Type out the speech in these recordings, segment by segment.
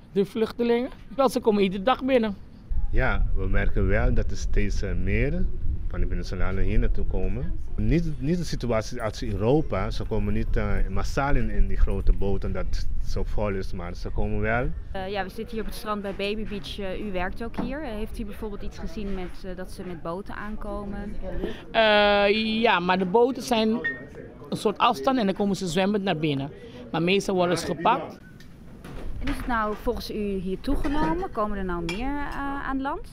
De vluchtelingen? Wel, ze komen iedere dag binnen. Ja, we merken wel dat er steeds meer van de Venezolanen hier naartoe komen. Niet de situatie als Europa, ze komen niet massaal in die grote boten dat het zo vol is, maar ze komen wel. Ja, we zitten hier op het strand bij Baby Beach. U werkt ook hier. Heeft u bijvoorbeeld iets gezien met, dat ze met boten aankomen? Ja, maar de boten zijn een soort afstand en dan komen ze zwemmend naar binnen. Maar meestal worden ze gepakt. En is het nou volgens u hier toegenomen? Komen er nou meer aan land?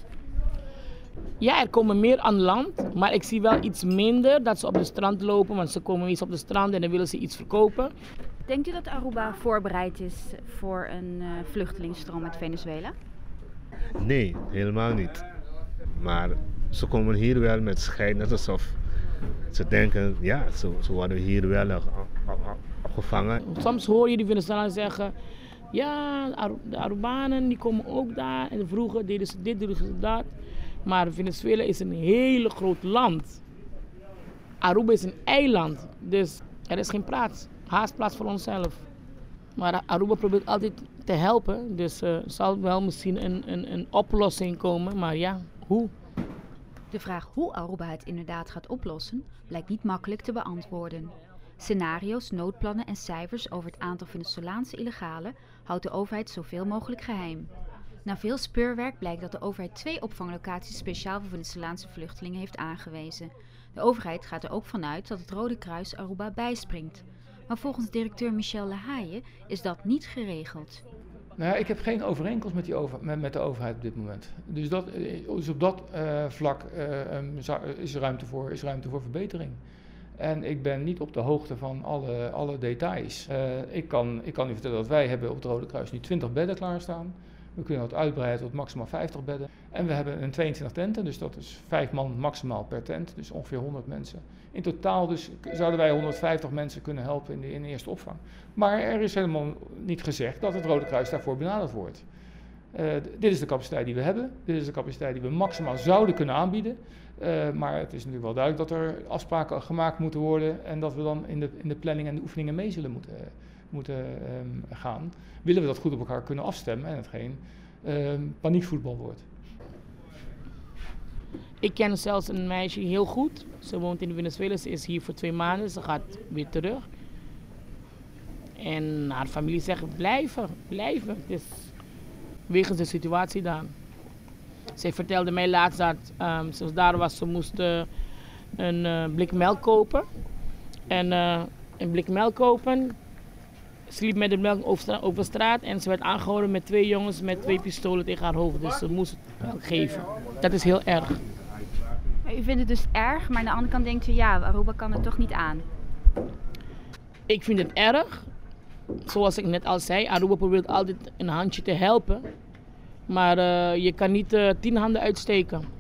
Ja, er komen meer aan land, maar ik zie wel iets minder dat ze op de strand lopen, want ze komen eens op de strand en dan willen ze iets verkopen. Denkt u dat Aruba voorbereid is voor een vluchtelingenstroom uit Venezuela? Nee, helemaal niet. Maar ze komen hier wel met scheid, net alsof ze denken, ja, ze worden hier wel opgevangen. Soms hoor je die Venezolanen zeggen, ja, de Arubanen die komen ook daar en vroeger deden ze dit, deden ze dat. Maar Venezuela is een hele groot land. Aruba is een eiland, dus er is geen haastplaats voor onszelf. Maar Aruba probeert altijd te helpen, dus er zal wel misschien een oplossing komen, maar ja, hoe? De vraag hoe Aruba het inderdaad gaat oplossen, blijkt niet makkelijk te beantwoorden. Scenario's, noodplannen en cijfers over het aantal Venezolaanse illegalen houdt de overheid zoveel mogelijk geheim. Na veel speurwerk blijkt dat de overheid 2 opvanglocaties speciaal voor Venezolaanse vluchtelingen heeft aangewezen. De overheid gaat er ook vanuit dat het Rode Kruis Aruba bijspringt. Maar volgens directeur Michel Lahaye is dat niet geregeld. Nou ja, ik heb geen overeenkomst met de overheid op dit moment. Dus op dat vlak is er ruimte voor verbetering. En ik ben niet op de hoogte van alle details. Ik kan u vertellen dat wij hebben op het Rode Kruis nu 20 bedden klaarstaan. We kunnen dat uitbreiden tot maximaal 50 bedden. En we hebben een 22 tenten, dus dat is 5 man maximaal per tent. Dus ongeveer 100 mensen. In totaal dus zouden wij 150 mensen kunnen helpen in de eerste opvang. Maar er is helemaal niet gezegd dat het Rode Kruis daarvoor benaderd wordt. Dit is de capaciteit die we hebben. Dit is de capaciteit die we maximaal zouden kunnen aanbieden. Maar het is natuurlijk wel duidelijk dat er afspraken gemaakt moeten worden. En dat we dan in de planning en de oefeningen mee zullen moeten gaan. Willen we dat goed op elkaar kunnen afstemmen en het geen paniekvoetbal wordt. Ik ken zelfs een meisje heel goed. Ze woont in Venezuela, ze is hier voor 2 maanden, ze gaat weer terug. En haar familie zegt blijven. Dus wegens de situatie daar. Zij vertelde mij laatst dat ze daar was, ze moest een blik melk kopen. En een blik melk kopen. Ze liep met de melk over straat en ze werd aangehouden met 2 jongens met 2 pistolen tegen haar hoofd. Dus ze moest het melk geven. Dat is heel erg. U vindt het dus erg, maar aan de andere kant denkt u, ja, Aruba kan het toch niet aan? Ik vind het erg. Zoals ik net al zei, Aruba probeert altijd een handje te helpen. Maar je kan niet 10 handen uitsteken.